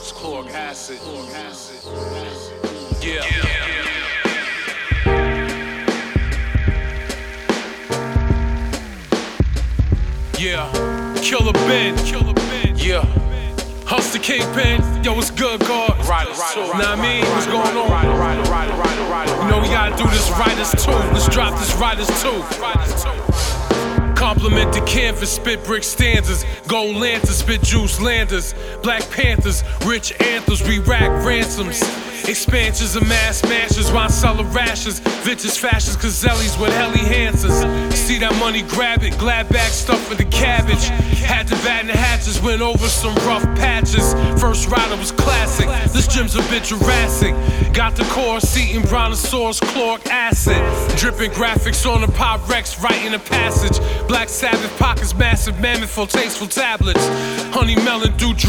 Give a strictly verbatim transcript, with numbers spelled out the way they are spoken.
chloric acid. Yeah. Yeah. Killer Ben. Killer Ben. Yeah. Hustle Kingpin. Yo, what's good, God? Right, right, right. Know what I mean? What's going on? Right, right, right, right, right. You know we gotta do this Writers two. Let's drop this Writers two. Compliment the canvas, spit brick stanzas. Gold lanterns, spit juice landers. Black Panthers, rich anthems, we rack ransoms. Expansions of mass smashers, wine cellar rashes. Vintage fashions, Cazellis with heli Hansons. See that money, grab it, glad bag stuff for the cabbage. Had to batten the hatches, went over some rough patches. First rider was classic, this gym's a bit Jurassic. Got the core seat in brontosaurus chloric acid. Dripping graphics on the Pyrex, writing a passage. Black Sabbath pockets, massive mammoth for tasteful tablets. Honey melon, dew